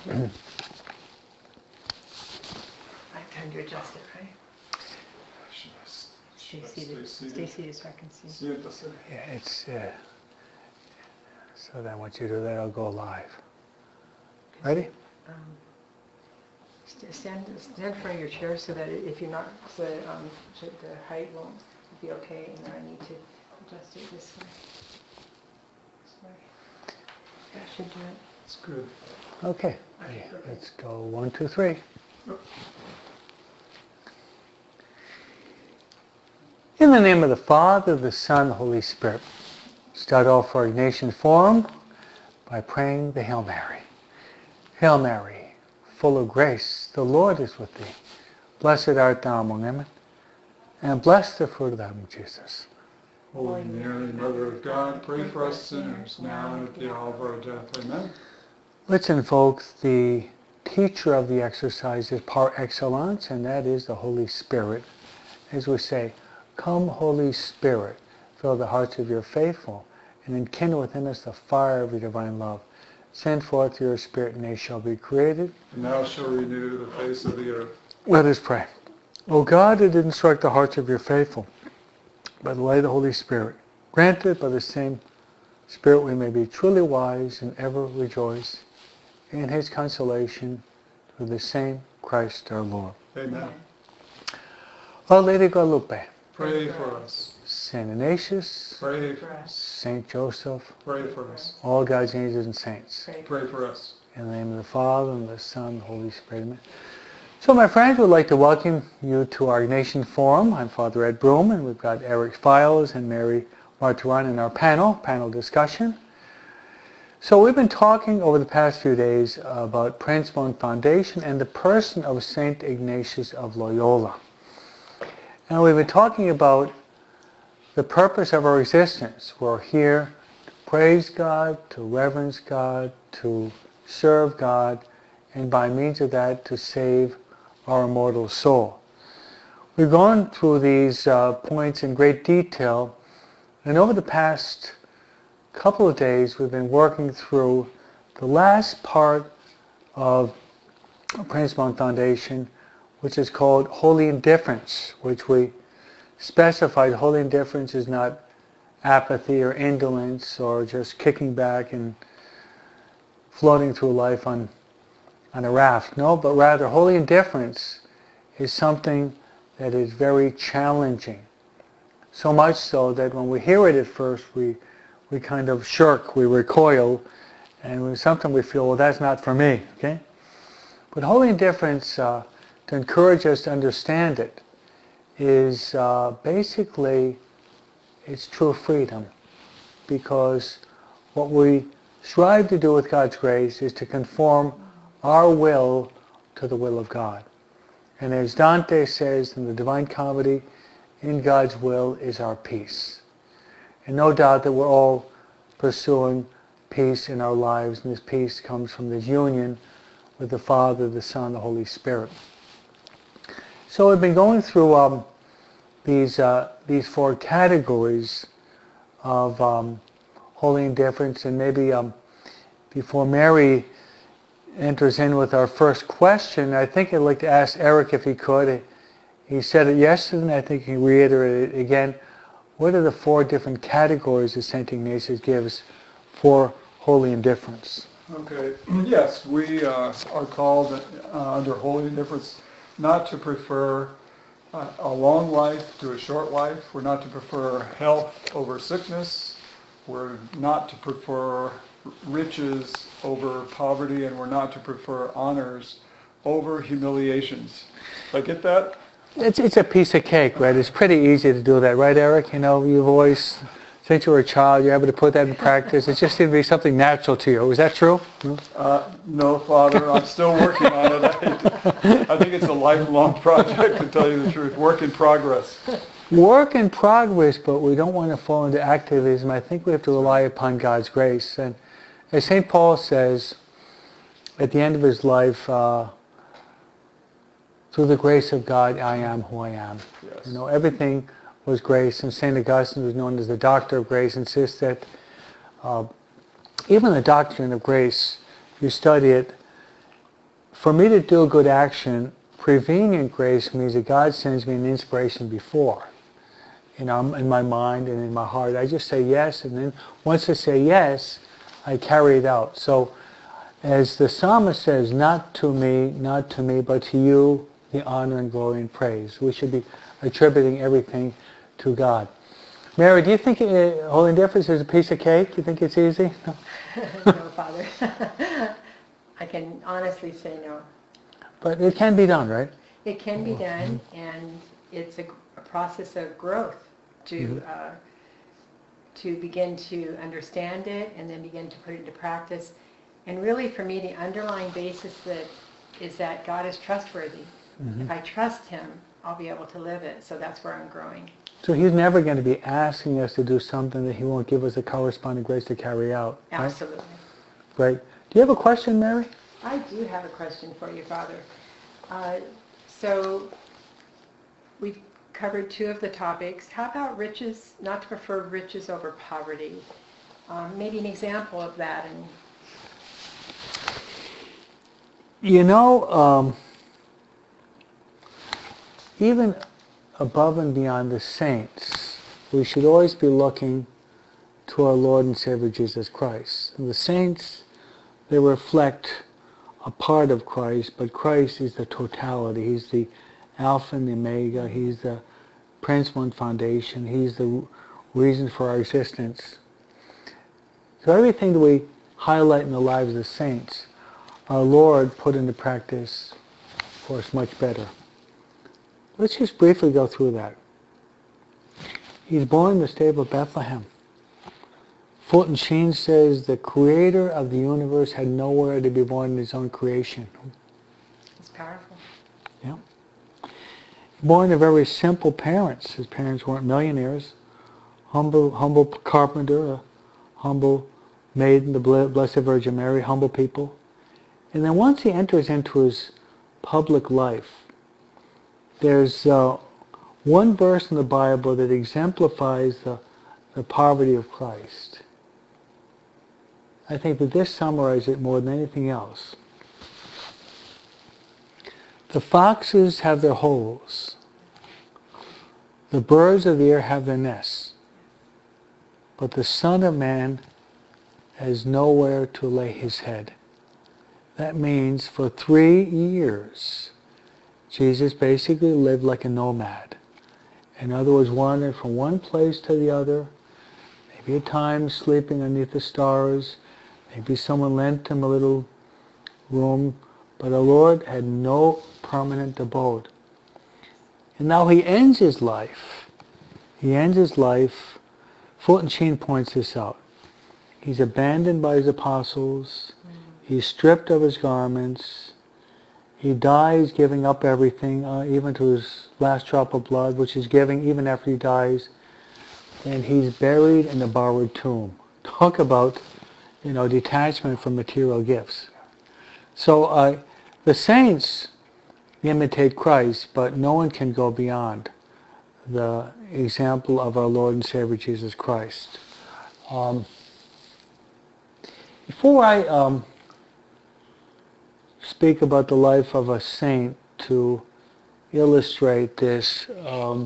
I have time to adjust it, right? Stay seated so I can see. Yeah, it's, so then once you do that, I'll go live. Ready? Stand in front of your chair so that if you're not, so the height won't be okay, and then I need to adjust it this way. That should do it. It's good. Okay, let's go 1, 2, 3. In the name of the Father, the Son, the Holy Spirit. Start off our Ignatian Forum by praying the Hail Mary. Hail Mary, full of grace, the Lord is with thee. Blessed art thou among women, and blessed the fruit of thy womb, Jesus. Holy Mary, Mother of God, pray for us sinners, now and at the hour of our death. Amen. Let's invoke the teacher of the exercises par excellence, and that is the Holy Spirit. As we say, come Holy Spirit, fill the hearts of your faithful, and enkindle within us the fire of your divine love. Send forth your Spirit, and they shall be created. And thou shalt renew the face of the earth. Let us pray. O God, who did instruct the hearts of your faithful by the light of the Holy Spirit, grant that by the same Spirit we may be truly wise and ever rejoice in his consolation through the same Christ our Lord. Amen. Our Lady of Guadalupe, Pray for us. Saint Ignatius, Pray for us. Saint Joseph, Pray for us. all God's angels and saints. Pray for us. In the name of the Father, and the Son, and the Holy Spirit. Amen. So my friends, we'd like to welcome you to our Ignatian Forum. I'm Father Ed Broom, and we've got Eric Files and Mary Marturan in our panel discussion. So we've been talking over the past few days about Princeton Foundation and the person of St. Ignatius of Loyola. And we've been talking about the purpose of our existence. We're here to praise God, to reverence God, to serve God, and by means of that to save our immortal soul. We've gone through these points in great detail, and over the past couple of days we've been working through the last part of Princeton Foundation, which is called Holy Indifference, which we specified holy indifference is not apathy or indolence or just kicking back and floating through life on a raft. No, but rather holy indifference is something that is very challenging. So much so that when we hear it at first, we kind of shirk, we recoil, and sometimes we feel, well, that's not for me, okay? But holy indifference, to encourage us to understand it, is basically, it's true freedom. Because what we strive to do with God's grace is to conform our will to the will of God. And as Dante says in the Divine Comedy, in God's will is our peace. And no doubt that we're all pursuing peace in our lives, and this peace comes from this union with the Father, the Son, the Holy Spirit. So we've been going through these 4 categories of holy indifference, and maybe before Mary enters in with our first question, I think I'd like to ask Eric if he could. He said it yesterday, and I think he reiterated it again. What are the 4 different categories that St. Ignatius gives for holy indifference? Okay. Yes, we are called under holy indifference not to prefer a long life to a short life. We're not to prefer health over sickness. We're not to prefer riches over poverty, and we're not to prefer honors over humiliations. Did I get that? It's a piece of cake, right? It's pretty easy to do that, right, Eric? You know, you've always, since you were a child, you're able to put that in practice. It just seemed to be something natural to you. Is that true? No, Father. I'm still working on it. I think it's a lifelong project, to tell you the truth. Work in progress. Work in progress, but we don't want to fall into activism. I think we have to rely upon God's grace. And as St. Paul says, at the end of his life, through the grace of God, I am who I am. Yes. You know, everything was grace. And St. Augustine, who's known as the Doctor of Grace, insists that even the doctrine of grace, if you study it, for me to do a good action, prevenient grace means that God sends me an inspiration before. In my mind and in my heart. I just say yes, and then once I say yes, I carry it out. So as the psalmist says, not to me, but to you, the honor and glory and praise. We should be attributing everything to God. Mary, do you think holy indifference is a piece of cake? Do you think it's easy? No, No, Father. I can honestly say no. But it can be done, right? It can be done, and it's a process of growth to begin to understand it and then begin to put it into practice. And really, for me, the underlying basis is that God is trustworthy. If I trust Him, I'll be able to live it. So that's where I'm growing. So He's never going to be asking us to do something that He won't give us the corresponding grace to carry out. Right? Absolutely. Great. Do you have a question, Mary? I do have a question for you, Father. So we've covered two of the topics. How about riches, not to prefer riches over poverty? Maybe an example of that. And even above and beyond the saints, we should always be looking to our Lord and Savior Jesus Christ. And the saints, they reflect a part of Christ, but Christ is the totality. He's the Alpha and the Omega. He's the principle and foundation. He's the reason for our existence. So everything that we highlight in the lives of the saints, our Lord put into practice for us much better. Let's just briefly go through that. He's born in the stable of Bethlehem. Fulton Sheen says the creator of the universe had nowhere to be born in his own creation. it's powerful. Yeah. Born to very simple parents. His parents weren't millionaires. Humble carpenter, a humble maiden, the Blessed Virgin Mary, humble people. And then once he enters into his public life, there's one verse in the Bible that exemplifies the poverty of Christ. I think that this summarizes it more than anything else. The foxes have their holes. The birds of the air have their nests. But the Son of Man has nowhere to lay his head. That means for 3 years, Jesus basically lived like a nomad. In other words, wandering from one place to the other, maybe at times sleeping underneath the stars, maybe someone lent him a little room, but our Lord had no permanent abode. And now he ends his life. Fulton Sheen points this out. He's abandoned by his apostles. He's stripped of his garments. He dies giving up everything, even to his last drop of blood, which he's giving even after he dies. And he's buried in a borrowed tomb. Talk about, detachment from material gifts. So the saints imitate Christ, but no one can go beyond the example of our Lord and Savior Jesus Christ. Before I speak about the life of a saint to illustrate this, how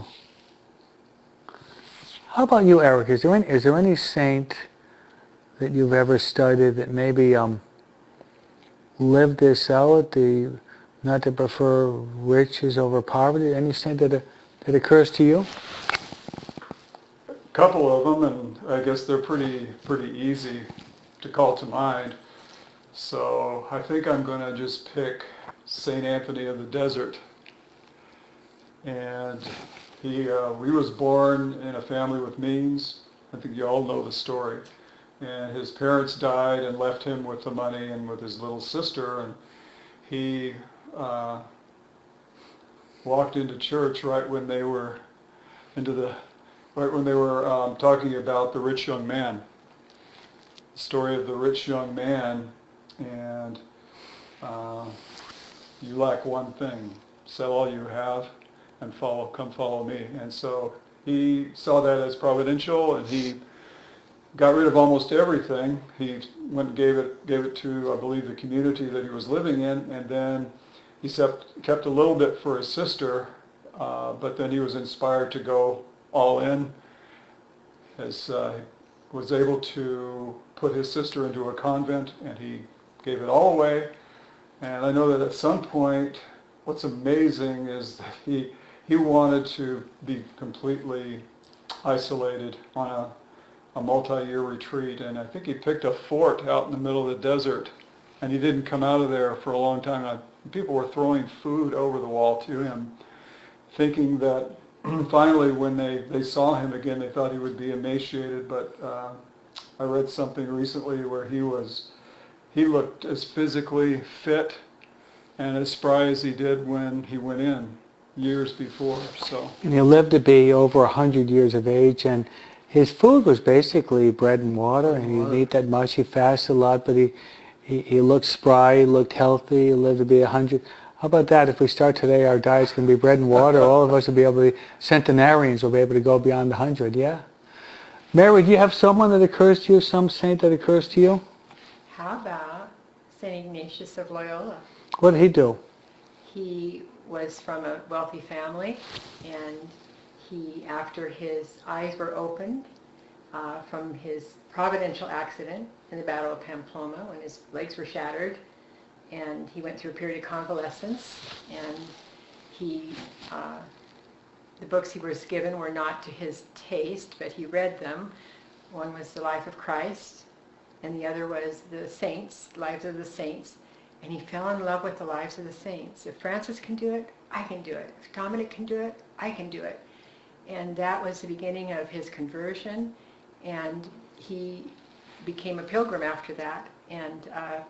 about you, Eric? Is there any saint that you've ever studied that maybe lived this out, not to prefer riches over poverty? Any saint that occurs to you? A couple of them, and I guess they're pretty easy to call to mind. So I think I'm going to just pick St. Anthony of the Desert. And he was born in a family with means. I think you all know the story. And his parents died and left him with the money and with his little sister. And he walked into church right when they were talking about the rich young man. The story of the rich young man, and you lack one thing. Sell all you have and come follow me. And so he saw that as providential, and he got rid of almost everything. He went and gave it to, I believe, the community that he was living in, and then he kept a little bit for his sister, but then he was inspired to go all in, as was able to put his sister into a convent, and he gave it all away. And I know that at some point, what's amazing is that he wanted to be completely isolated on a multi-year retreat, and I think he picked a fort out in the middle of the desert, and he didn't come out of there for a long time. People were throwing food over the wall to him, thinking that finally when they saw him again, they thought he would be emaciated, but I read something recently where he looked as physically fit and as spry as he did when he went in years before. So. And he lived to be over 100 years of age, and his food was basically bread and water, and he didn't eat that much. He fasted a lot, but he looked spry, he looked healthy, he lived to be 100. How about that? If we start today, our diet's going to be bread and water. All of us will be able to, centenarians will be able to go beyond 100, yeah? Mary, do you have someone that occurs to you, some saint that occurs to you? How about St. Ignatius of Loyola? What did he do? He was from a wealthy family, and after his eyes were opened from his providential accident in the Battle of Pamplona, when his legs were shattered, and he went through a period of convalescence, and the books he was given were not to his taste, but he read them. One was The Life of Christ, and the other was The Saints, Lives of the Saints, and he fell in love with the lives of the saints. If Francis can do it, I can do it. If Dominic can do it, I can do it. And that was the beginning of his conversion, and he became a pilgrim after that, and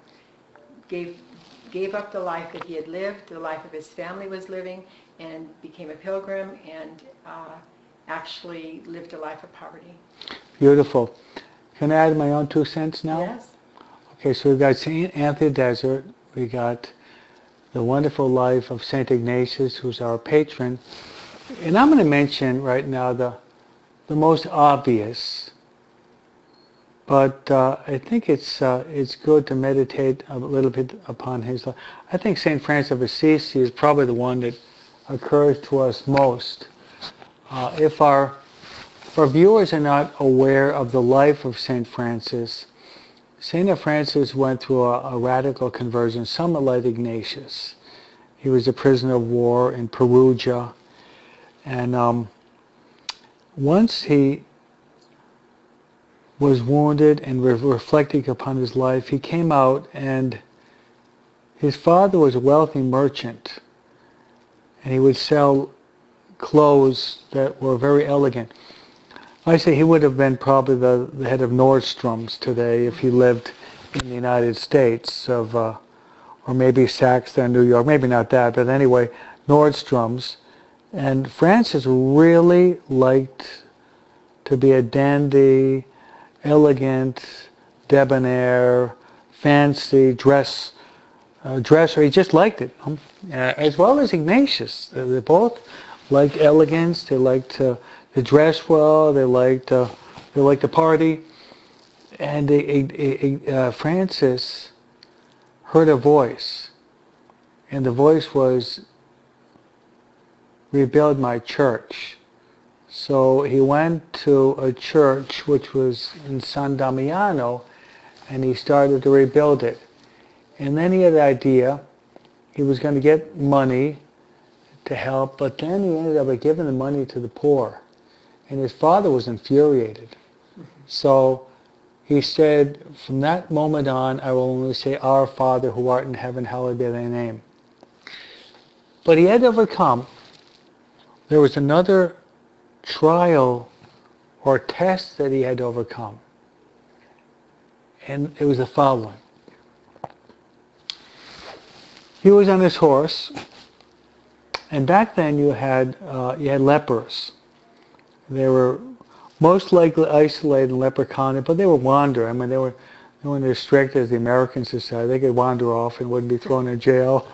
gave up the life that he had lived, the life of his family was living, and became a pilgrim, and actually lived a life of poverty. Beautiful. Can I add my own 2 cents now? Yes. Okay, so we've got St. Anthony Desert, we got the wonderful life of St. Ignatius, who's our patron, and I'm going to mention right now the most obvious, but I think it's good to meditate a little bit upon his life. I think St. Francis of Assisi is probably the one that occurs to us most. If our viewers are not aware of the life of St. Francis, St. Francis went through a radical conversion, somewhat like Ignatius. He was a prisoner of war in Perugia, and once he was wounded and reflecting upon his life, he came out, and his father was a wealthy merchant, and he would sell clothes that were very elegant. I say he would have been probably the head of Nordstrom's today if he lived in the United States, or maybe Saks there in New York, maybe not that, but anyway, Nordstrom's. And Francis really liked to be a dandy, elegant, debonair, fancy dresser. He just liked it, as well as Ignatius. They both liked elegance. They liked to dress well. They liked to party. And Francis heard a voice, and the voice was, "Rebuild my church." So he went to a church which was in San Damiano, and he started to rebuild it. And then he had an idea. He was going to get money to help, but then he ended up giving the money to the poor. And his father was infuriated. So he said, from that moment on, I will only say, "Our Father who art in heaven, hallowed be thy name." But he had to overcome. There was another trial or test that he had to overcome. And it was the following. He was on his horse, and back then you had lepers. They were most likely isolated in leper colony, but they would wander. I mean, they weren't as strict as the American society. They could wander off and wouldn't be thrown in jail.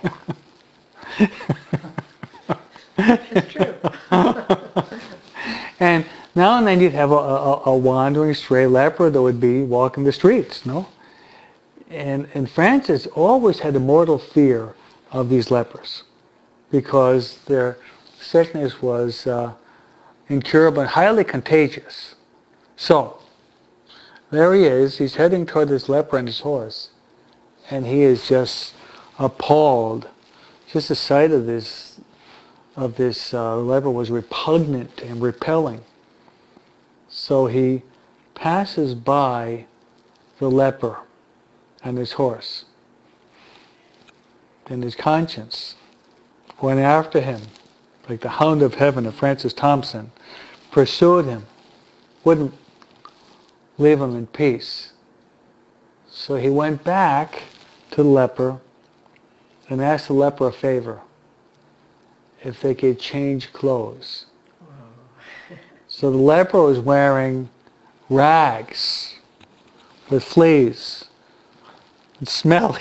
It's true. And Now and then you'd have a wandering stray leper that would be walking the streets, no? And Francis always had a mortal fear of these lepers because their sickness was incurable and highly contagious. So, there he is. He's heading toward this leper on his horse. And he is just appalled. Just the sight of this leper was repugnant and repelling. So he passes by the leper on his horse. And his conscience went after him, like the hound of heaven of Francis Thompson, pursued him, wouldn't leave him in peace. So he went back to the leper and asked the leper a favor, if they could change clothes. So the leper was wearing rags with fleas and smelly.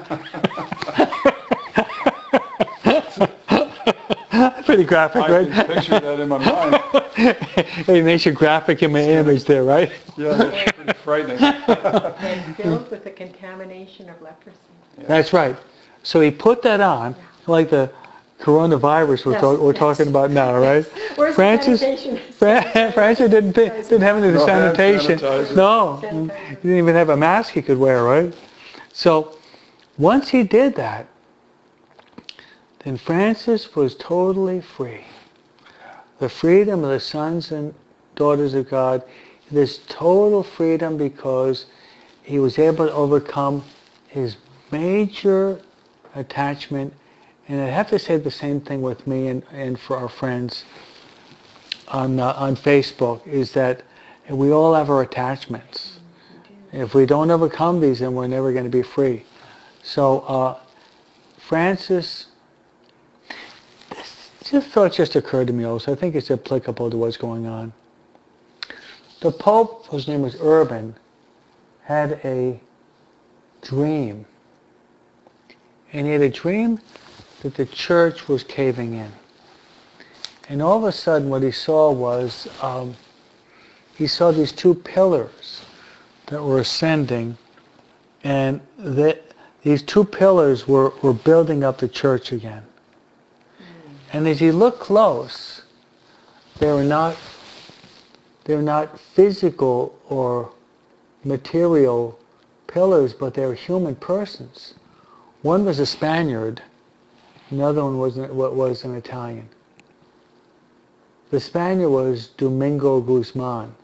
Pretty graphic, right? I can picture that in my mind. It makes a graphic image there, right? Yeah, that's pretty frightening. And filled with the contamination of leprosy. That's right. So he put that on, like the coronavirus we're talking about now, right? Where's Francis, the sanitation? Francis didn't have any No hand sanitation. sanitizer. No, Sanitizer. he didn't even have a mask he could wear, right? So once he did that, then Francis was totally free. The freedom of the sons and daughters of God, this total freedom because he was able to overcome his major attachment. And I have to say the same thing with me and for our friends on Facebook, is that we all have our attachments. If we don't overcome these, then we're never going to be free. So Francis, this thought just occurred to me also. I think it's applicable to what's going on. The Pope, whose name was Urban, had a dream. And he had a dream that the church was caving in. And all of a sudden what he saw was, he saw these two pillars that were ascending, and these two pillars were building up the church again. And as you look close, they were not physical or material pillars, but they were human persons. One was a Spaniard, another one was an Italian. The Spaniard was Domingo Guzman.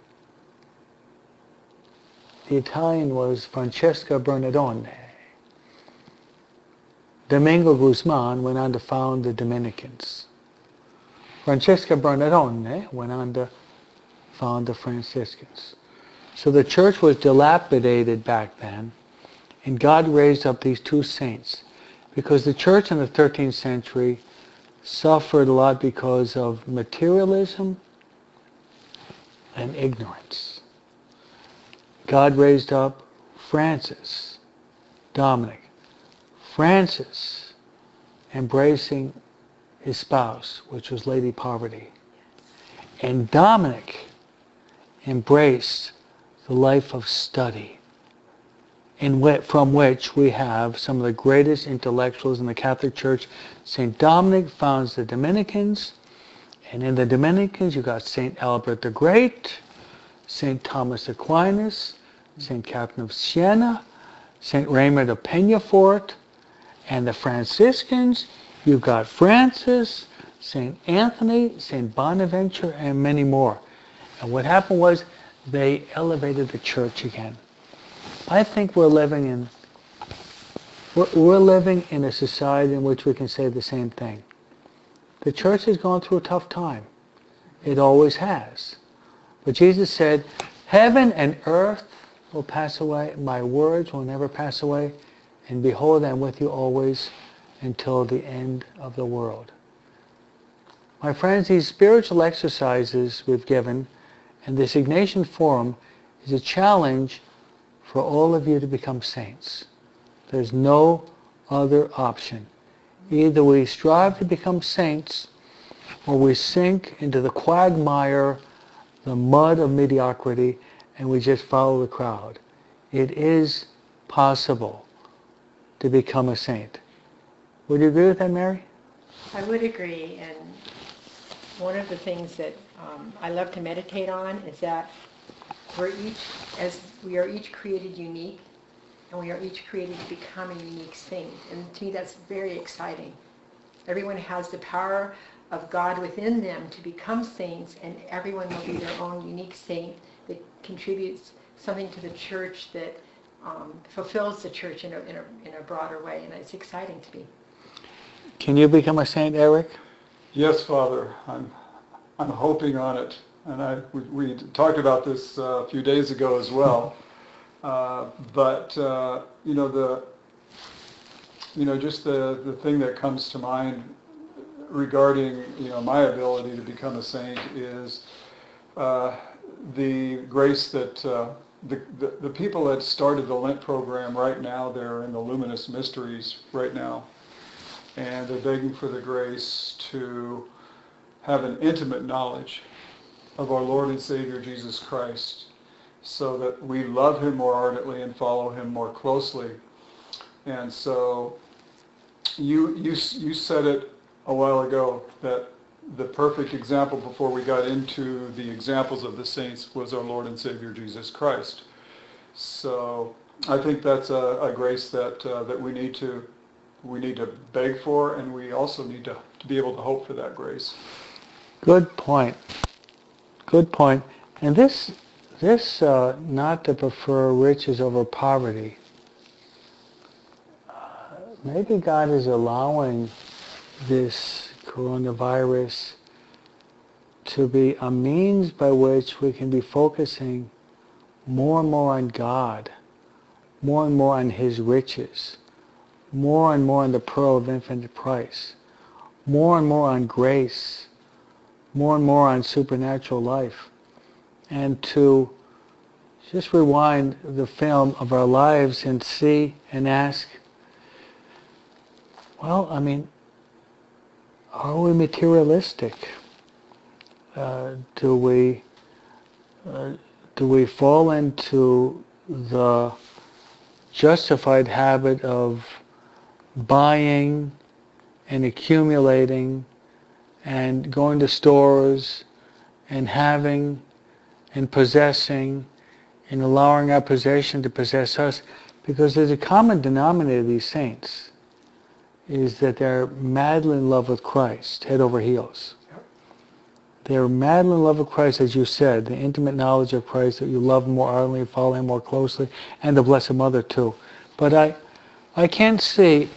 The Italian was Francesca Bernardone. Domingo Guzman went on to found the Dominicans. Francesca Bernardone went on to found the Franciscans. So the church was dilapidated back then, and God raised up these two saints, because the church in the 13th century suffered a lot because of materialism and ignorance. God raised up Francis, Dominic. Francis embracing his spouse, which was Lady Poverty. And Dominic embraced the life of study, from which we have some of the greatest intellectuals in the Catholic Church. St. Dominic founds the Dominicans, and in the Dominicans you got St. Albert the Great, St. Thomas Aquinas, St. Catherine of Siena, St. Raymond of Peñafort, and the Franciscans, you've got Francis, St. Anthony, St. Bonaventure, and many more. And what happened was they elevated the church again. I think we're living in a society in which we can say the same thing. The church has gone through a tough time. It always has. But Jesus said, heaven and earth will pass away, my words will never pass away, and behold, I'm with you always until the end of the world. My friends, these spiritual exercises we've given and this Ignatian Forum is a challenge for all of you to become saints. There's no other option. Either we strive to become saints, or we sink into the quagmire, the mud of mediocrity and we just follow the crowd. It is possible to become a saint. Would you agree with that, Mary? I would agree, and one of the things that I love to meditate on is that we are each created unique, and we are each created to become a unique saint. And to me, that's very exciting. Everyone has the power of God within them to become saints, and everyone will be their own unique saint that contributes something to the church, that fulfills the church in a broader way, and it's exciting to me. Can you become a saint, Eric? Yes, Father, I'm hoping on it. And we talked about this a few days ago as well. Just the thing that comes to mind regarding my ability to become a saint is the grace that the people that started the Lent program right now, they're in the Luminous Mysteries right now, and they're begging for the grace to have an intimate knowledge of our Lord and Savior Jesus Christ, so that we love Him more ardently and follow Him more closely. And so you said it a while ago that the perfect example before we got into the examples of the saints was our Lord and Savior Jesus Christ. So I think that's a grace that we need to beg for, and we also need to be able to hope for that grace. Good point. Good point. And this not to prefer riches over poverty. Maybe God is allowing this coronavirus to be a means by which we can be focusing more and more on God, more and more on His riches, more and more on the pearl of infinite price, more and more on grace, more and more on supernatural life, and to just rewind the film of our lives and see and ask, well, I mean, are we materialistic? Do we fall into the justified habit of buying and accumulating and going to stores and having and possessing and allowing our possession to possess us? Because there's a common denominator of these saints, is that they're madly in love with Christ, head over heels. Yep. They're madly in love with Christ, as you said, the intimate knowledge of Christ, that you love Him more ardently, follow Him more closely, and the Blessed Mother too. But I can't see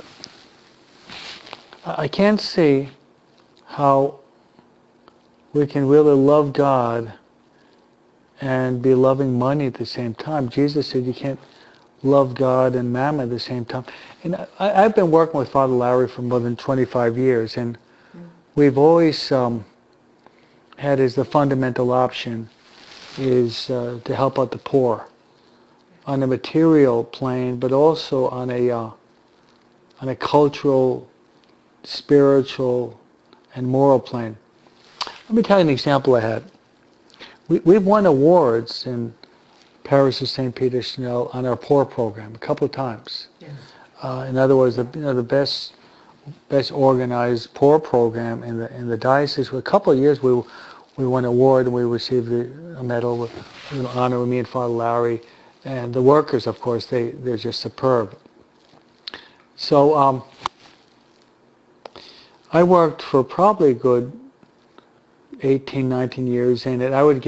how we can really love God and be loving money at the same time. Jesus said you can't love God and mammon at the same time. And I've been working with Father Larry for more than 25 years, and we've always had as the fundamental option is to help out the poor on a material plane, but also on a cultural, spiritual, and moral plane. Let me tell you an example I had. We've won awards in Parish of St. Peter Chanel on our poor program a couple of times. Yes. In other words, the best organized poor program in the diocese. For a couple of years, we won an award and we received a medal with an honor with me and Father Larry, and the workers, of course, they're just superb. So I worked for probably a good 18, 19 years in it. I would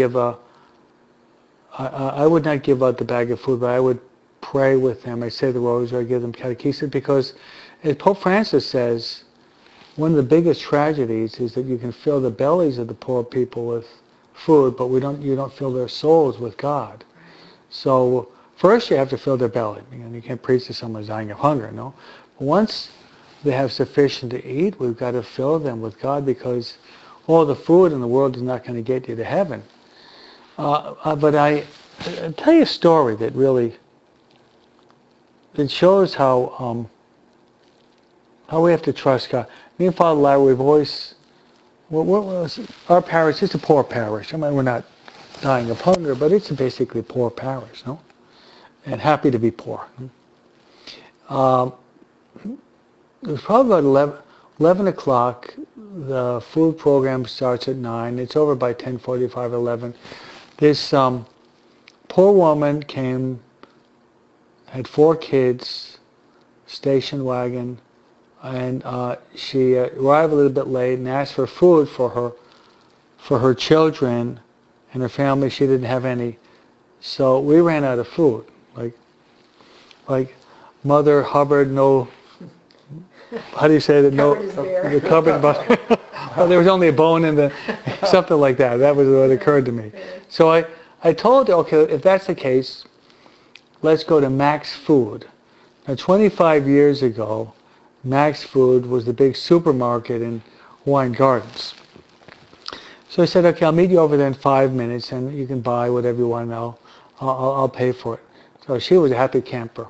not give out the bag of food, but I would pray with them. I say the rosary, I give them catechesis, because as Pope Francis says, one of the biggest tragedies is that you can fill the bellies of the poor people with food, but you don't fill their souls with God. So first you have to fill their belly. You can't preach to someone who's dying of hunger, no? But once they have sufficient to eat, we've got to fill them with God, because all the food in the world is not going to get you to heaven. But I'll tell you a story that shows how we have to trust God. Me and Father Larry, we've always, our parish is a poor parish. I mean, we're not dying of hunger, but it's basically a poor parish, no? And happy to be poor. It was probably about 11 o'clock. The food program starts at 9. It's over by 10:45, 11. This poor woman came, had 4 kids, station wagon, and she arrived a little bit late and asked for food for her children and her family. She didn't have any, so we ran out of food. Like Mother Hubbard, no. How do you say that? No, the cupboard, but well, there was only a bone in the, something like that. That was what occurred to me. So I told her, okay, if that's the case, let's go to Max Food. Now, 25 years ago, Max Food was the big supermarket in Hawaiian Gardens. So I said, okay, I'll meet you over there in 5 minutes, and you can buy whatever you want, and I'll pay for it. So she was a happy camper.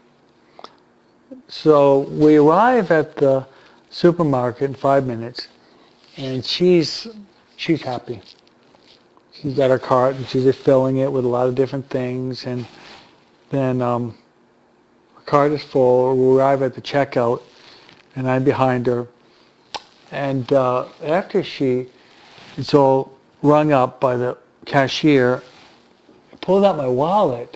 So we arrive at the supermarket in 5 minutes, and she's happy. She's got her cart, and she's just filling it with a lot of different things, and then her cart is full. We arrive at the checkout, and I'm behind her. And after it's all rung up by the cashier, I pulled out my wallet.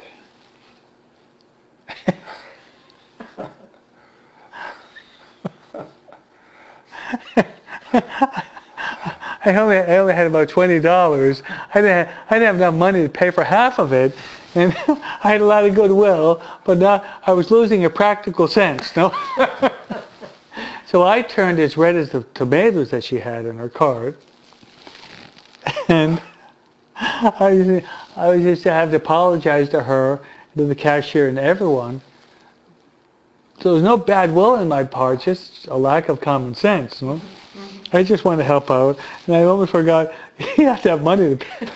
I only had about $20. I didn't have enough money to pay for half of it, and I had a lot of goodwill, but now I was losing a practical sense. No. So I turned as red as the tomatoes that she had in her cart, and I was just to have to apologize to her, to the cashier, and everyone. So there was no bad will in my part, just a lack of common sense. No? I just wanted to help out, and I almost forgot you have to have money to pay.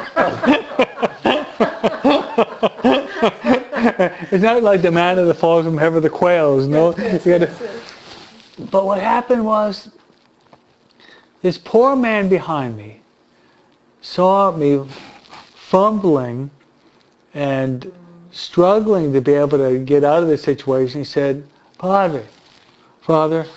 It's not like the manna that falls from heaven, the quails, no? But what happened was, this poor man behind me saw me fumbling and struggling to be able to get out of the situation. He said, Father,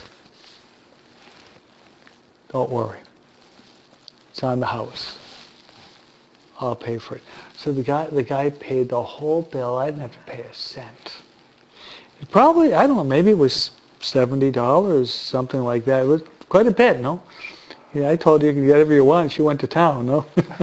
don't worry. It's on the house. I'll pay for it. So the guy paid the whole bill. I didn't have to pay a cent. It probably, I don't know, maybe it was $70, something like that. It was quite a bit, no? Yeah, I told you can get whatever you want. She went to town, no?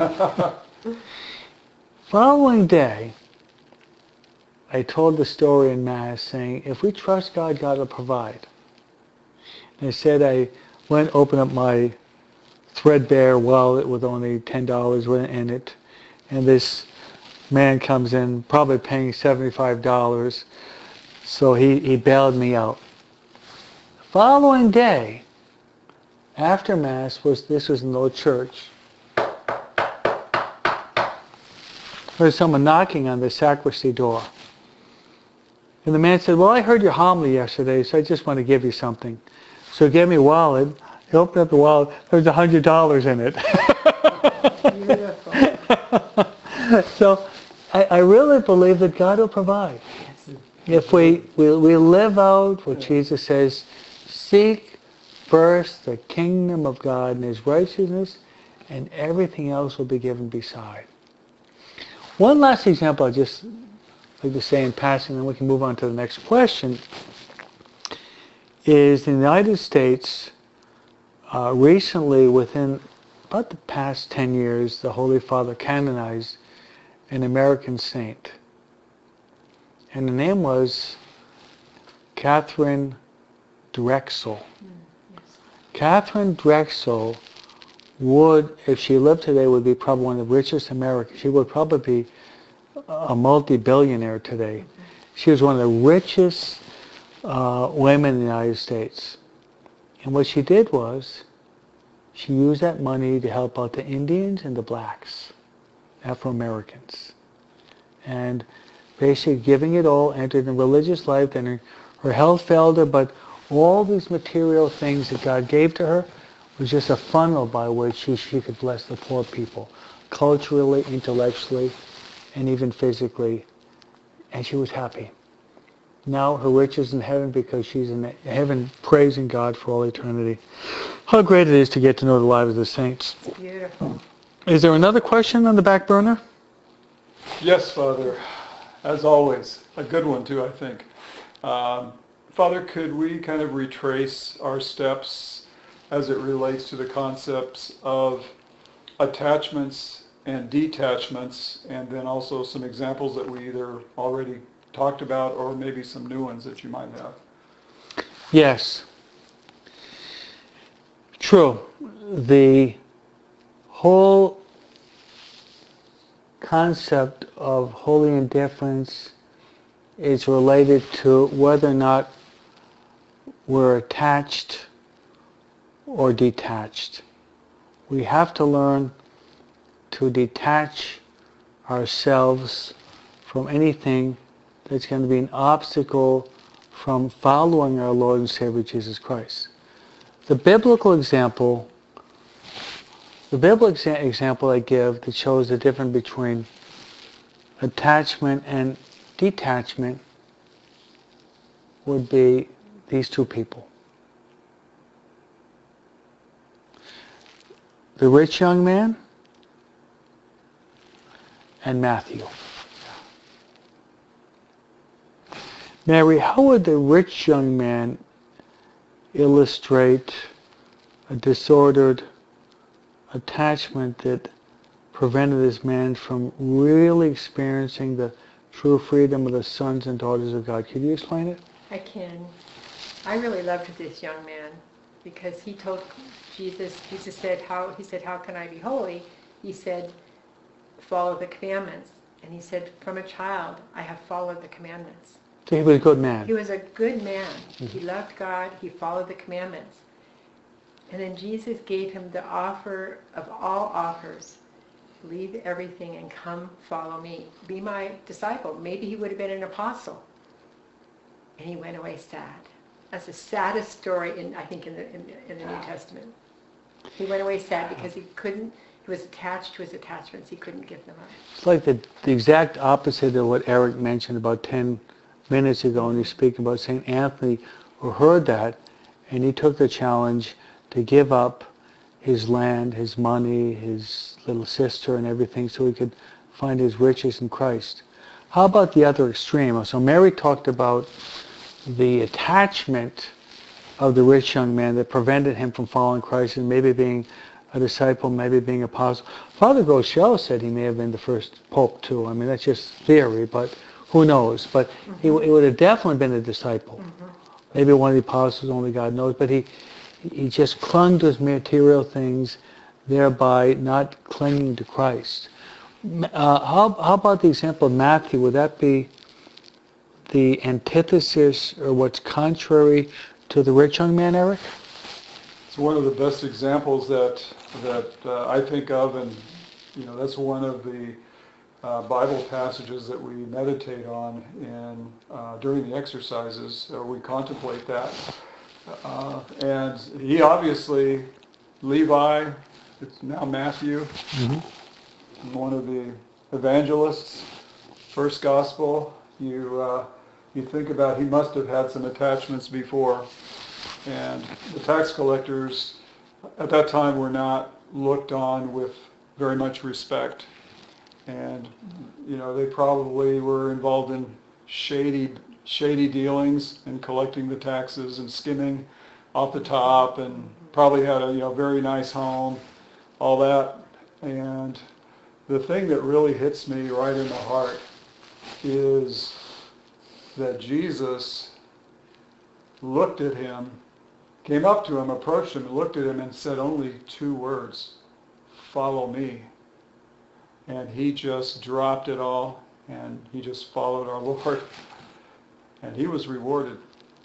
Following day, I told the story in Mass saying, if we trust God, God will provide. And I said I went open up my threadbare wallet with only $10 in it, and this man comes in, probably paying $75, so he bailed me out. The following day, after Mass, this was in the old church, there was someone knocking on the sacristy door. And the man said, well, I heard your homily yesterday, so I just want to give you something. So he gave me a wallet. He opened up the wallet. There was $100 in it. So I really believe that God will provide. If we live out what Jesus says, seek first the kingdom of God and His righteousness, and everything else will be given beside. One last example I'd just like to say in passing, then we can move on to the next question, is in the United States, recently, within about the past 10 years, the Holy Father canonized an American saint. And the name was Catherine Drexel. Catherine Drexel would, if she lived today, would be probably one of the richest Americans. She would probably be a multi-billionaire today. She was one of the richest women in the United States. And what she did was, she used that money to help out the Indians and the blacks, Afro-Americans. And basically giving it all, entered in religious life, and her health failed her, but all these material things that God gave to her was just a funnel by which she could bless the poor people. culturally, intellectually, and even physically, and she was happy. Now her riches in heaven because she's in heaven praising God for all eternity. How great it is to get to know the lives of the saints. It's beautiful. Is there another question on the back burner? Yes, Father. As always, a good one too, I think. Father, could we kind of retrace our steps as it relates to the concepts of attachments and detachments, and then also some examples that we either already talked about or maybe some new ones that you might have? Yes. True. The whole concept of holy indifference is related to whether or not we're attached or detached. We have to learn to detach ourselves from anything that's going to be an obstacle from following our Lord and Savior Jesus Christ. The biblical example I give that shows the difference between attachment and detachment would be these two people. The rich young man and Matthew. Mary, how would the rich young man illustrate a disordered attachment that prevented this man from really experiencing the true freedom of the sons and daughters of God? Could you explain it? I can. I really loved this young man because he told Jesus said, how can I be holy? He said, follow the commandments. And he said, from a child, I have followed the commandments. So he was a good man. He was a good man. He loved God. He followed the commandments. And then Jesus gave him the offer of all offers. Leave everything and come follow me. Be my disciple. Maybe he would have been an apostle. And he went away sad. That's the saddest story in the New Testament. He went away sad because he was attached to his attachments. He couldn't give them up. It's like the exact opposite of what Eric mentioned about 10 minutes ago when he was speaking about St. Anthony, who heard that, and he took the challenge to give up his land, his money, his little sister and everything so he could find his riches in Christ. How about the other extreme? So Mary talked about the attachment of the rich young man that prevented him from following Christ and maybe being a disciple, maybe being an apostle. Father Groeschel said he may have been the first pope too. I mean, that's just theory, but who knows? But he would have definitely been a disciple. Maybe one of the apostles, only God knows. But he just clung to his material things, thereby not clinging to Christ. How about the example of Matthew? Would that be the antithesis or what's contrary to the rich young man, Eric? It's one of the best examples that I think of, and that's one of the Bible passages that we meditate on during the exercises. We contemplate that, and he obviously, Levi, it's now Matthew, one of the evangelists, first gospel. You think about, he must have had some attachments before, and the tax collectors at that time were not looked on with very much respect, and they probably were involved in shady dealings and collecting the taxes and skimming off the top, and probably had a very nice home, all that. And the thing that really hits me right in the heart is that Jesus looked at him, came up to him, approached him, looked at him and said only 2 words, "Follow me." And he just dropped it all and he just followed our Lord, and he was rewarded.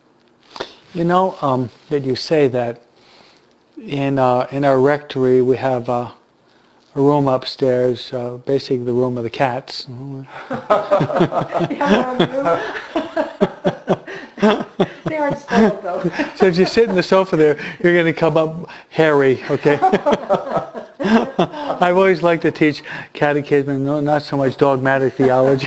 That you say that in our rectory we have a room upstairs, basically the room of the cats. They aren't spoiled though. So if you sit in the sofa there, you're going to come up hairy, okay? I've always liked to teach catechism, no, not so much dogmatic theology.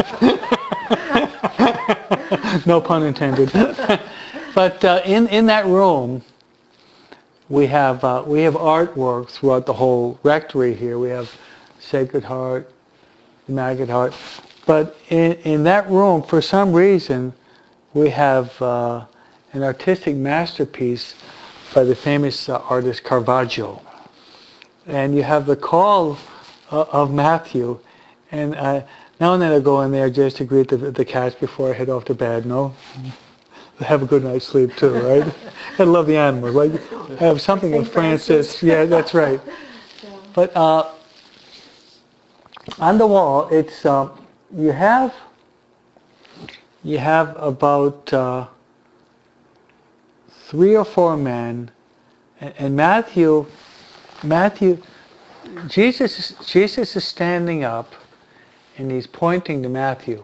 No pun intended. But in that room, we have artwork throughout the whole rectory here. We have Sacred Heart, Immaculate Heart. But in that room, for some reason, we have an artistic masterpiece by the famous artist Caravaggio. And you have the call of Matthew. And now and then I go in there just to greet the cats before I head off to bed. No? Have a good night's sleep too, right? I love the animals. Like I have something of Francis. Yeah, that's right. Yeah. But on the wall, it's you have about 3 or 4 men, and Matthew, Jesus is standing up, and he's pointing to Matthew.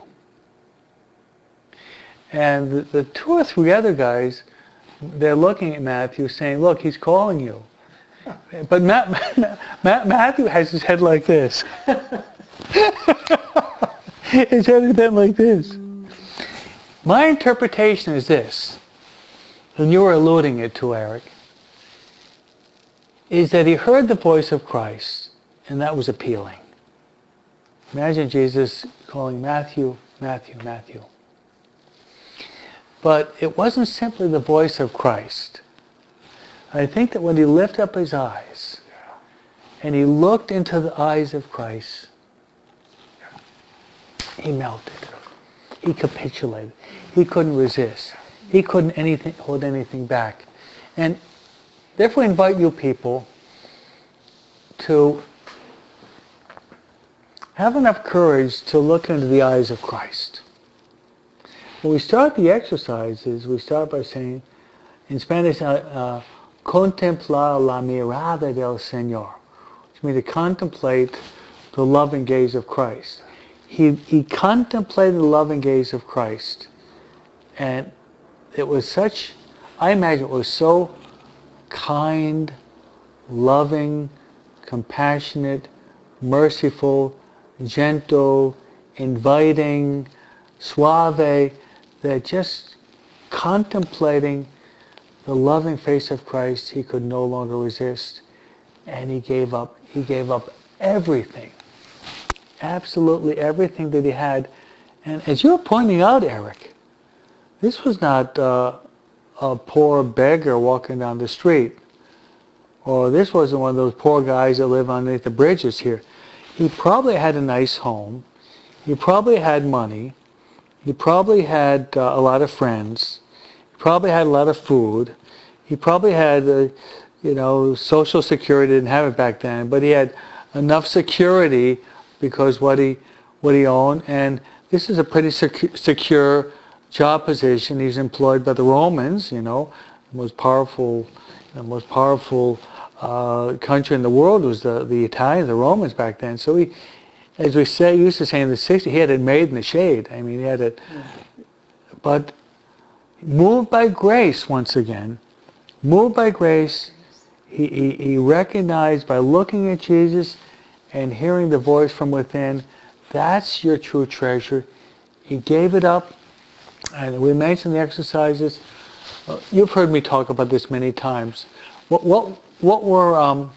And the 2 or 3 other guys, they're looking at Matthew saying, look, he's calling you. But Matthew has his head like this. His head is bent like this. My interpretation is this, and you were alluding it to, Eric, is that he heard the voice of Christ, and that was appealing. Imagine Jesus calling Matthew, Matthew, Matthew. But it wasn't simply the voice of Christ. I think that when he lifted up his eyes and he looked into the eyes of Christ, he melted. He capitulated. He couldn't resist. He couldn't hold anything back. And therefore I invite you people to have enough courage to look into the eyes of Christ. When we start the exercises, we start by saying, in Spanish, contemplar la mirada del Señor, which means to contemplate the loving gaze of Christ. He contemplated the loving gaze of Christ, and it was such, I imagine it was so kind, loving, compassionate, merciful, gentle, inviting, suave, that just contemplating the loving face of Christ, he could no longer resist, and he gave up everything, absolutely everything that he had. And as you were pointing out, Eric, this was not a poor beggar walking down the street, or this wasn't one of those poor guys that live underneath the bridges here. He probably had a nice home, he probably had money, he probably had a lot of friends. He probably had a lot of food. He probably had, Social Security. Didn't have it back then, but he had enough security because what he owned. And this is a pretty secure job position. He's employed by the Romans. The most powerful country in the world was the Italians, the Romans back then. So he, as we used to say in the 60s, he had it made in the shade. I mean, he had it. But moved by grace, once again, he recognized by looking at Jesus and hearing the voice from within, that's your true treasure. He gave it up. And we mentioned the exercises. You've heard me talk about this many times. What were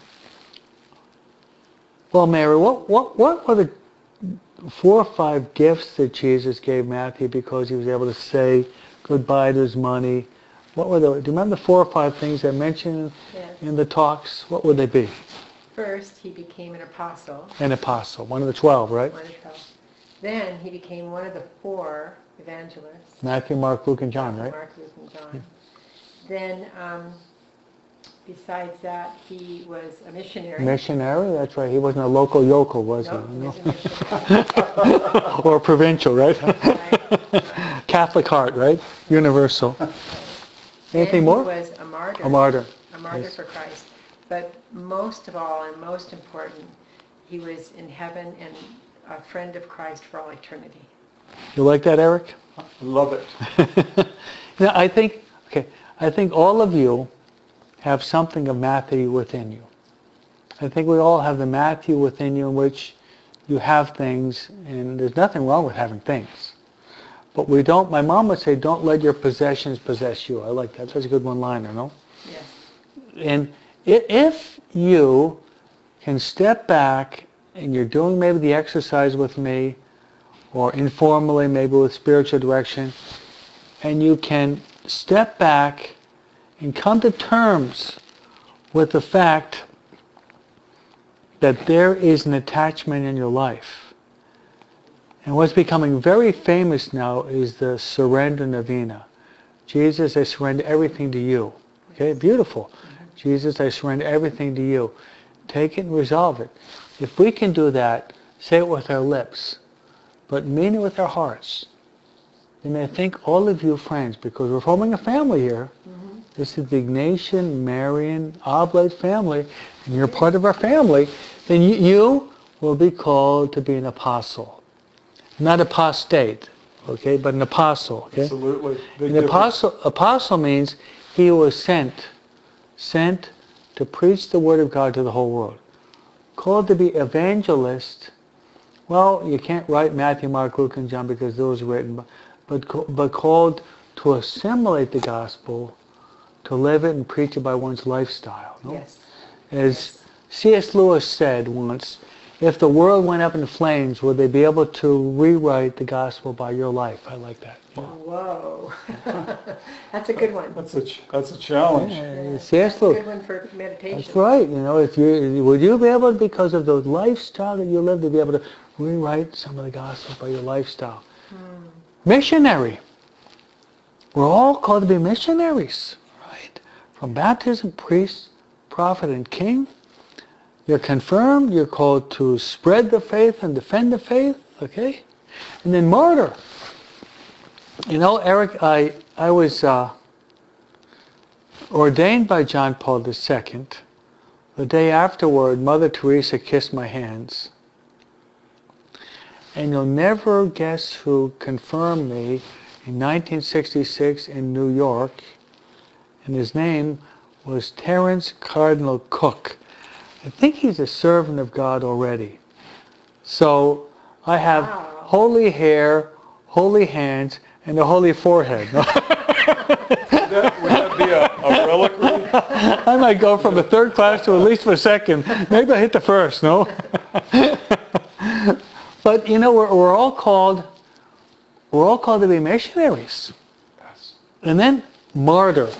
Well, Mary, what were the 4 or 5 gifts that Jesus gave Matthew because he was able to say goodbye to his money? Do you remember the 4 or 5 things I mentioned in the talks? What would they be? First, he became an apostle. An apostle, one of the 12, right? One of the 12. Then he became one of the 4 evangelists. Matthew, Mark, Luke, and John, right? Mark, Luke, and John. Then, besides that, he was a missionary. Missionary, that's right. He wasn't a local yokel, was he? He was a missionary. Or a provincial, right? Right. Catholic heart, right? Universal. Anything more? He was a martyr. A martyr. A martyr Yes. for Christ. But most of all, and most important, he was in heaven and a friend of Christ for all eternity. You like that, Eric? Love it. Now, I think all of you have something of Matthew within you. I think we all have the Matthew within you in which you have things, and there's nothing wrong with having things. But we don't, my mom would say, don't let your possessions possess you. I like that. That's a good one-liner, no? Yes. And if you can step back and you're doing maybe the exercise with me, or informally maybe with spiritual direction, and you can step back and come to terms with the fact that there is an attachment in your life. And what's becoming very famous now is the surrender novena. Jesus, I surrender everything to you. Okay, beautiful. Jesus, I surrender everything to you. Take it and resolve it. If we can do that, say it with our lips, but mean it with our hearts. And I think all of you friends, because we're forming a family here, this is the Ignatian, Marian, Oblate family, and you're part of our family, then you will be called to be an apostle. Not apostate, okay, but an apostle, okay? Absolutely. Big An difference. apostle means he who was sent to preach the word of God to the whole world. Called to be evangelist, well, you can't write Matthew, Mark, Luke, and John because those are written, but called to assimilate the gospel, to live it and preach it by one's lifestyle. No? Yes. As C.S. Lewis said once, if the world went up in flames, would they be able to rewrite the gospel by your life? I like that. Yeah. Whoa. That's a good one. That's a challenge. Yeah, C.S. that's a Lewis. good one for meditation. That's right. You know, would you be able to, because of the lifestyle that you live, to be able to rewrite some of the gospel by your lifestyle? Missionary. We're all called to be missionaries, right? From baptism, priest, prophet, and king. You're confirmed. You're called to spread the faith and defend the faith, okay? And then martyr. You know, Eric, I was ordained by John Paul II. The day afterward, Mother Teresa kissed my hands. And you'll never guess who confirmed me in 1966 in New York. And his name was Terence Cardinal Cook. I think he's a servant of God already. So I have holy hair, holy hands, and a holy forehead. Would that be a reliquary? I might go from a third class to at least a second. Maybe I hit the first, no? But you know, we're all called to be missionaries. Yes. And then martyr.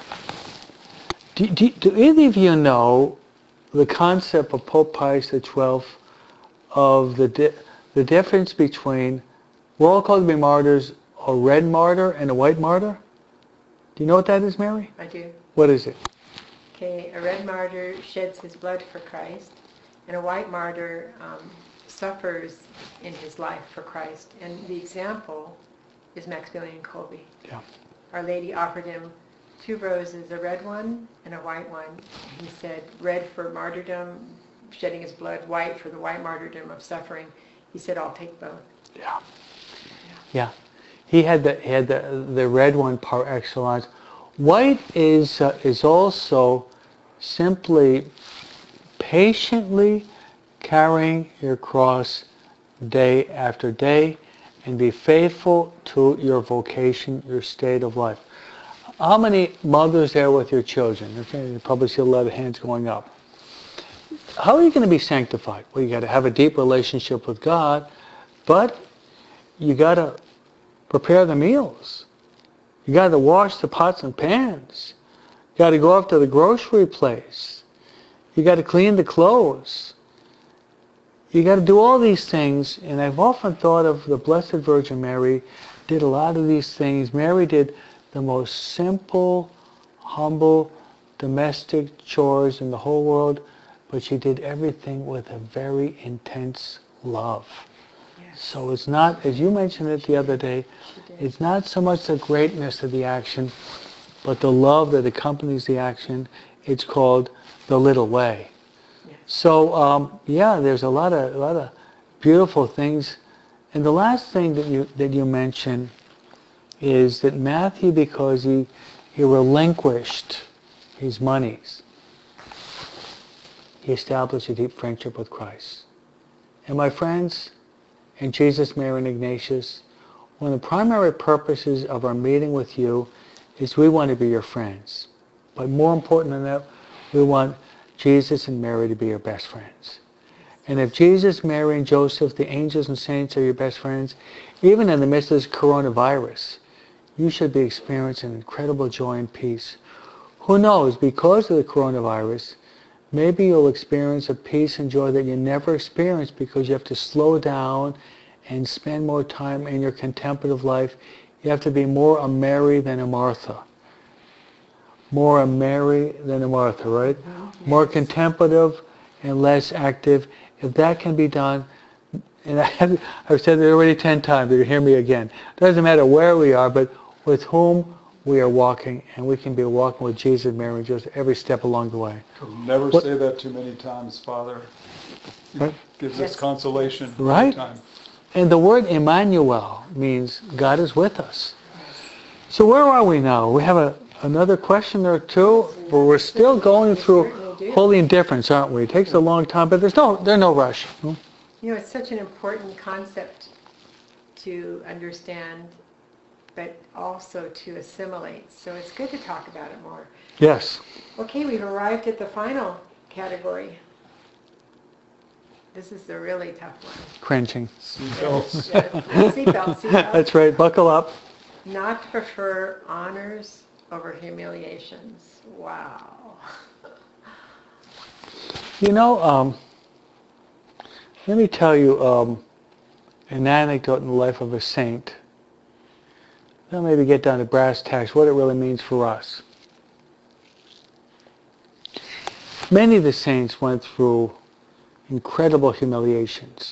Do any of you know the concept of Pope Pius XII of the difference between, we're all called to be martyrs, a red martyr and a white martyr? Do you know what that is, Mary? I do. What is it? Okay, a red martyr sheds his blood for Christ, and a white martyr suffers in his life for Christ. And the example is Maximilian Kolbe. Yeah. Our Lady offered him 2 roses, a red one and a white one. He said, red for martyrdom, shedding his blood, white for the white martyrdom of suffering. He said, I'll take both. Yeah. Yeah. He had the red one par excellence. White is also simply patiently carrying your cross day after day and be faithful to your vocation, your state of life. How many mothers there with your children? Okay, you probably see a lot of hands going up. How are you going to be sanctified? Well, you got to have a deep relationship with God, but you got to prepare the meals. You got to wash the pots and pans. You got to go up to the grocery place. You got to clean the clothes. You got to do all these things, and I've often thought of the Blessed Virgin Mary did a lot of these things. Mary did the most simple, humble, domestic chores in the whole world, but she did everything with a very intense love. Yes. So it's not, as you mentioned it the other day, it's not so much the greatness of the action, but the love that accompanies the action. It's called the little way. Yes. So there's a lot of beautiful things. And the last thing that you mentioned is that Matthew, because he relinquished his monies, he established a deep friendship with Christ. And my friends, in Jesus, Mary, and Ignatius, one of the primary purposes of our meeting with you is we want to be your friends. But more important than that, we want Jesus and Mary to be your best friends. And if Jesus, Mary, and Joseph, the angels and saints are your best friends, even in the midst of this coronavirus, you should be experiencing incredible joy and peace. Who knows, because of the coronavirus, maybe you'll experience a peace and joy that you never experienced because you have to slow down and spend more time in your contemplative life. You have to be more a Mary than a Martha. More a Mary than a Martha, right? More contemplative and less active. If that can be done, and I've said it already 10 times, you hear me again. It doesn't matter where we are, but with whom we are walking, and we can be walking with Jesus, Mary, and Joseph every step along the way. Never say that too many times, Father. It gives us consolation right? every time. And the word Emmanuel means God is with us. So where are we now? We have another question or two, but we're still going through holy indifference, aren't we? It takes a long time, but there's no rush. You know, it's such an important concept to understand, but also to assimilate. So it's good to talk about it more. Yes. Okay, we've arrived at the final category. This is the really tough one. Cringing. Seatbelts. Seatbelts. That's right. Buckle up. Not to prefer honors over humiliations. Wow. You know, let me tell you an anecdote in the life of a saint. Now maybe get down to brass tacks, what it really means for us. Many of the saints went through incredible humiliations.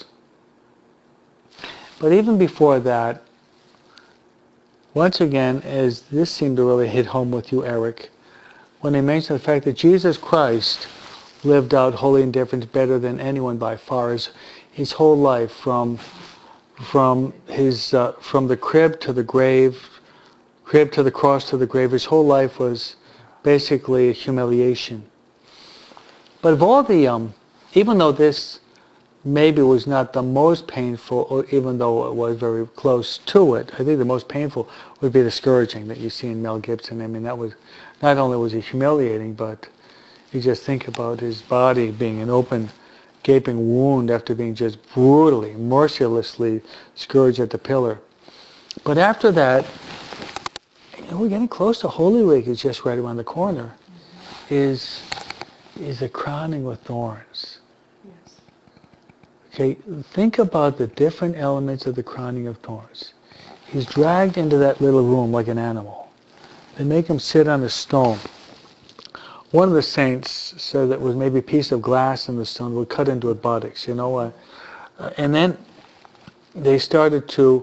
But even before that, once again, as this seemed to really hit home with you, Eric, when I mentioned the fact that Jesus Christ lived out holy indifference better than anyone by far, his whole life, from the crib to the grave, crib to the cross to the grave, his whole life was basically a humiliation. But of all the, even though this maybe was not the most painful, or even though it was very close to it, I think the most painful would be the scourging that you see in Mel Gibson. I mean, that was, not only was it humiliating, but you just think about his body being an open, gaping wound after being just brutally, mercilessly scourged at the pillar. But after that, we're getting close to Holy Week. It's just right around the corner. Is the crowning with thorns. Yes. Okay, think about the different elements of the crowning of thorns. He's dragged into that little room like an animal. They make him sit on a stone. One of the saints said that it was maybe a piece of glass in the stone would cut into his buttocks, and then they started to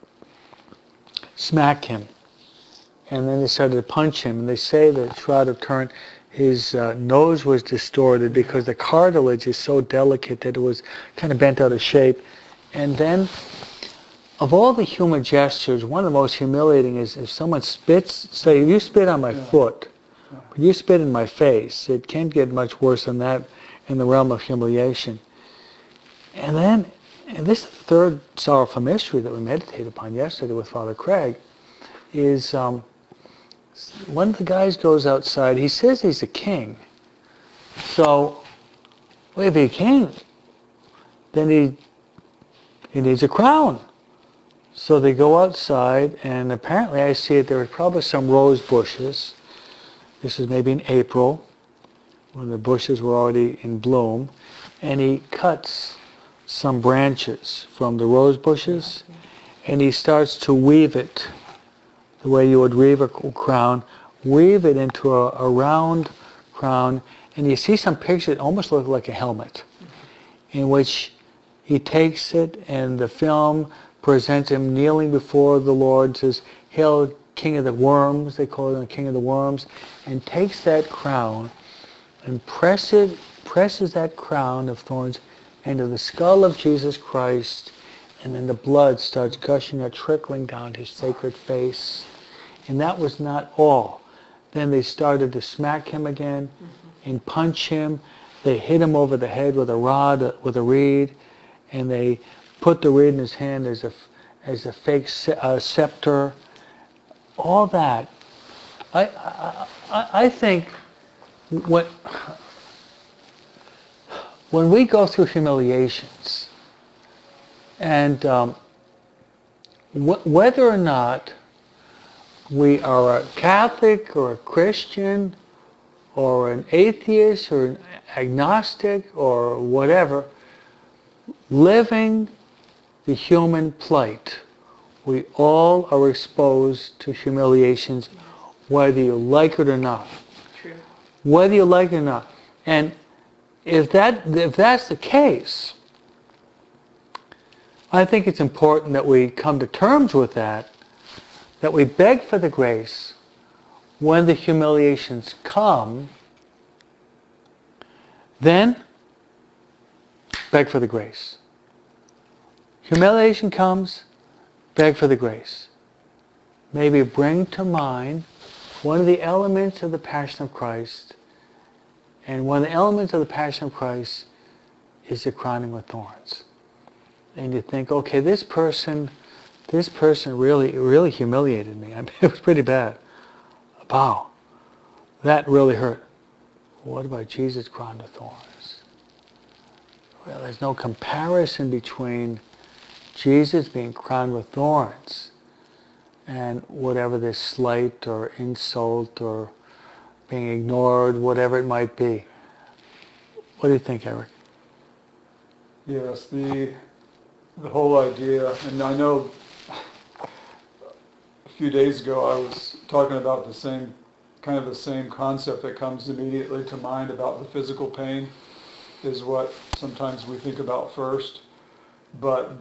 smack him. And then they started to punch him. And they say that Shroud of Turin, his nose was distorted because the cartilage is so delicate that it was kind of bent out of shape. And then, of all the human gestures, one of the most humiliating is if someone spits, say, if you spit on my foot, but you spit in my face, it can't get much worse than that in the realm of humiliation. And then, and this is the third sorrowful mystery that we meditated upon yesterday with Father Craig, is one of the guys goes outside. He says he's a king. So, well, if he's a king, then he needs a crown. So they go outside, and apparently I see it, there were probably some rose bushes. This is maybe in April, when the bushes were already in bloom. And he cuts some branches from the rose bushes, and he starts to weave it the way you would weave a crown, weave it into a round crown, and you see some pictures that almost look like a helmet, in which he takes it, and the film presents him kneeling before the Lord, says, "Hail, King of the Worms," they call him the King of the Worms, and takes that crown and presses that crown of thorns into the skull of Jesus Christ, And then the blood starts gushing or trickling down his sacred face. And that was not all. Then they started to smack him again and punch him. They hit him over the head with a rod, with a reed, and they put the reed in his hand as a fake scepter. All that. I think when we go through humiliations, and whether or not we are a Catholic or a Christian or an atheist or an agnostic or whatever, living the human plight, we all are exposed to humiliations, whether you like it or not. True. Whether you like it or not. And if that's the case, I think it's important that we come to terms with that we beg for the grace when the humiliations come, then beg for the grace. Humiliation comes, beg for the grace. Maybe bring to mind one of the elements of the Passion of Christ, and one of the elements of the Passion of Christ is the crowning with thorns. And you think, okay, this person really humiliated me. I mean, it was pretty bad. Wow, that really hurt. What about Jesus crowned with thorns? Well, there's no comparison between Jesus being crowned with thorns and whatever this slight or insult or being ignored, whatever it might be. What do you think, Eric? Yes, the whole idea, and I know a few days ago I was talking about the same concept that comes immediately to mind about the physical pain is what sometimes we think about first. But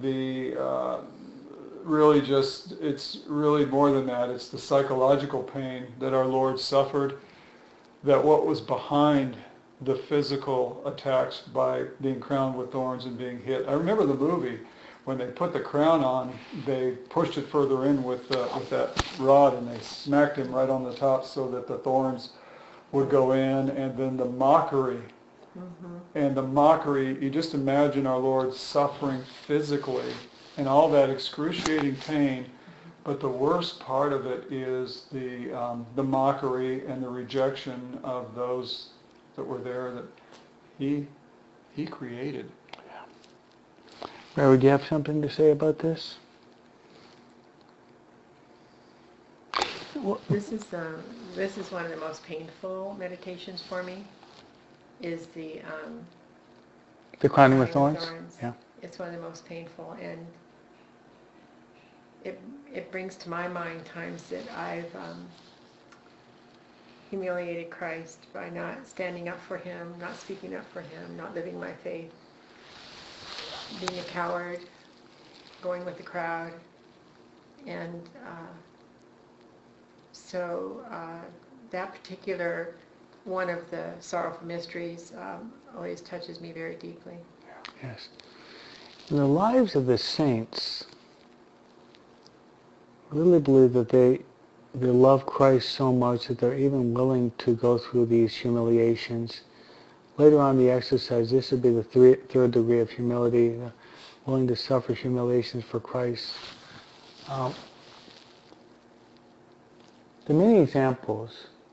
it's really more than that. It's the psychological pain that our Lord suffered, that what was behind the physical attacks by being crowned with thorns and being hit. I remember the movie, when they put the crown on, they pushed it further in with that rod, and they smacked him right on the top so that the thorns would go in, and then the mockery. And the mockery, you just imagine our Lord suffering physically and all that excruciating pain, but the worst part of it is the mockery and the rejection of those that were there that he created. Mary, do you have something to say about this? This is one of the most painful meditations for me. Is the crowning with thorns? Yeah. It's one of the most painful, and it brings to my mind times that I've humiliated Christ by not standing up for Him, not speaking up for Him, not living my faith, being a coward, going with the crowd, and so that particular one of the sorrowful mysteries always touches me very deeply. Yes. In the lives of the saints, I really believe that they love Christ so much that they're even willing to go through these humiliations. Later on in the exercise, this would be the third degree of humility, willing to suffer humiliations for Christ. There are many examples.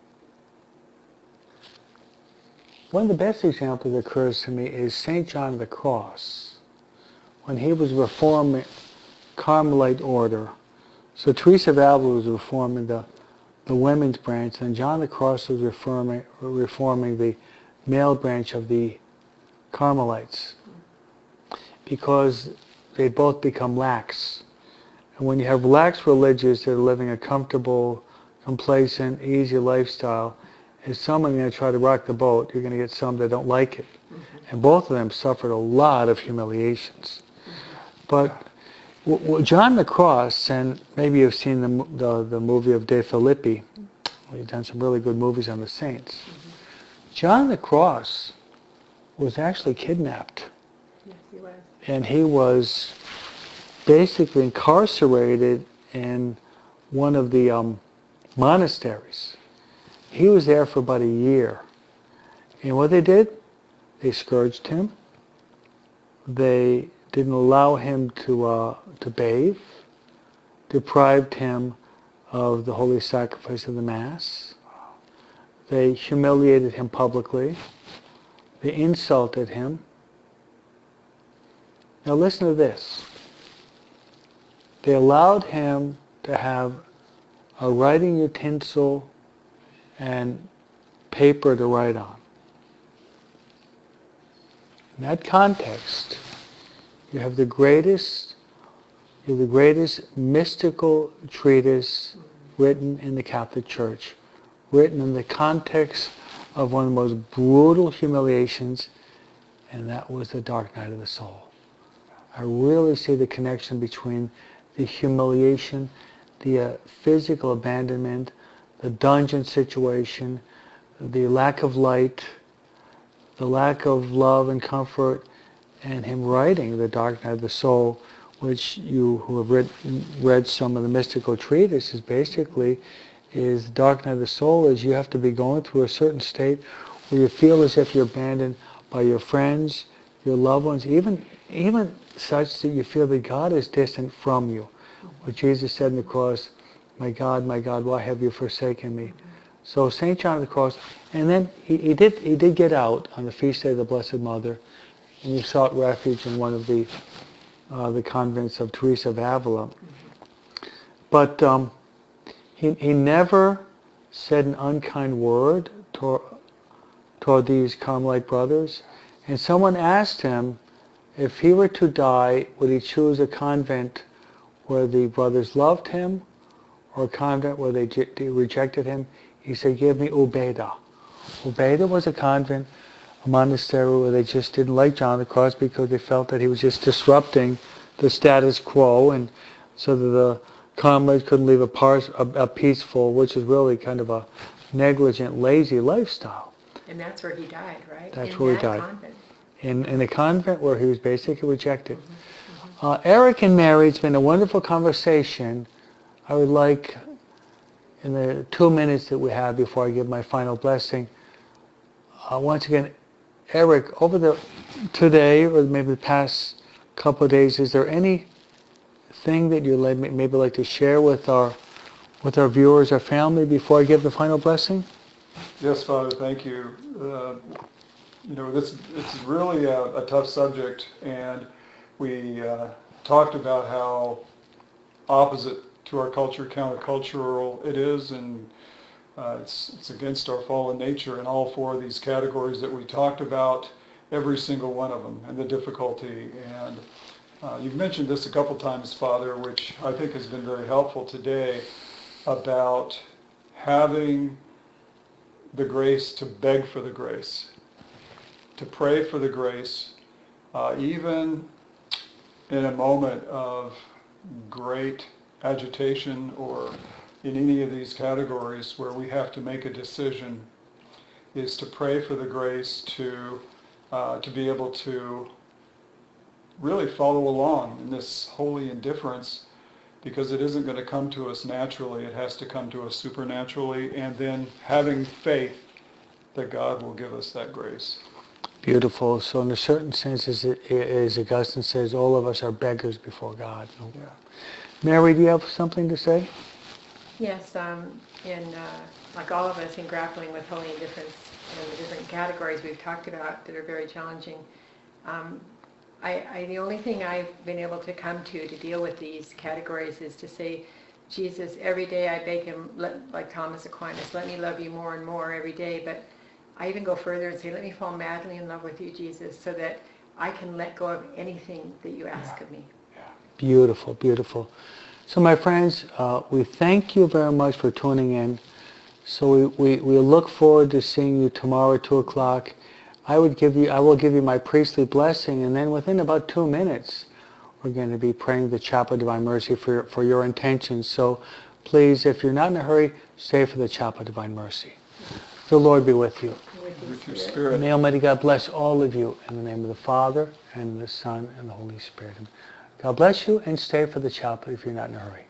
One of the best examples that occurs to me is St. John of the Cross, when he was reforming Carmelite order. So Teresa of Avila was reforming the women's branch, and John of the Cross was reforming the male branch of the Carmelites, because they both become lax. And when you have lax religious that are living a comfortable, complacent, easy lifestyle, if someone's going to try to rock the boat, you're going to get some that don't like it. And both of them suffered a lot of humiliations. But John the Cross, and maybe you've seen the movie of De Filippi. We've done some really good movies on the saints. John the Cross was actually kidnapped. Yes, he was. And he was basically incarcerated in one of the monasteries. He was there for about a year. And what they did, they scourged him. They didn't allow him to bathe, deprived him of the holy sacrifice of the Mass. They humiliated him publicly. They insulted him. Now listen to this. They allowed him to have a writing utensil and paper to write on. In that context, you have the greatest mystical treatise written in the Catholic Church, written in the context of one of the most brutal humiliations, and that was the dark night of the soul. I really see the connection between the humiliation, the physical abandonment, the dungeon situation, the lack of light, the lack of love and comfort, and him writing the dark night of the soul, which you who have read some of the mystical treatises basically is dark night of the soul is you have to be going through a certain state where you feel as if you're abandoned by your friends, your loved ones, even such that you feel that God is distant from you. What Jesus said on the cross, my God, why have you forsaken me? So St. John of the Cross, and then he did get out on the feast day of the Blessed Mother, and he sought refuge in one of the convents of Teresa of Avila. But he never said an unkind word toward these Carmelite brothers. And someone asked him if he were to die, would he choose a convent where the brothers loved him or a convent where they rejected him? He said, give me Ubeda. Ubeda was a convent, a monastery where they just didn't like John of the Cross because they felt that he was just disrupting the status quo, and so that the Carmelites couldn't live a peaceful, which is really kind of a negligent, lazy lifestyle. And that's where he died, right? That's where he died. Convent. In a convent where he was basically rejected. Eric and Mary, it's been a wonderful conversation. I would like, in the 2 minutes that we have before I give my final blessing, once again, Eric, today or maybe the past couple of days, is there anything that you'd maybe like to share with our viewers, our family, before I give the final blessing? Yes, Father, thank you. It's really a tough subject, and we talked about how opposite to our culture, countercultural it is, and it's against our fallen nature in all four of these categories that we talked about, every single one of them, and the difficulty. And you've mentioned this a couple times, Father, which I think has been very helpful today, about having the grace to beg for the grace, to pray for the grace, even in a moment of great agitation or in any of these categories where we have to make a decision, is to pray for the grace to be able to really follow along in this holy indifference, because it isn't going to come to us naturally. It has to come to us supernaturally, and then having faith that God will give us that grace. Beautiful. So in a certain sense, as Augustine says, all of us are beggars before God. Yeah. Mary, do you have something to say? Yes, like all of us in grappling with holy indifference and the different categories we've talked about that are very challenging, the only thing I've been able to come to deal with these categories is to say, Jesus, every day I beg him, like Thomas Aquinas, let me love you more and more every day. But I even go further and say, let me fall madly in love with you, Jesus, so that I can let go of anything that you ask of me. Yeah. Beautiful, beautiful. So my friends, we thank you very much for tuning in. So we look forward to seeing you tomorrow at 2 o'clock. I will give you my priestly blessing, and then within about 2 minutes, we're going to be praying the Chapel of Divine Mercy for your intentions. So please, if you're not in a hurry, stay for the Chapel of Divine Mercy. The Lord be with you. With your spirit. May Almighty God bless all of you in the name of the Father, and the Son, and the Holy Spirit. God bless you, and stay for the chaplet if you're not in a hurry.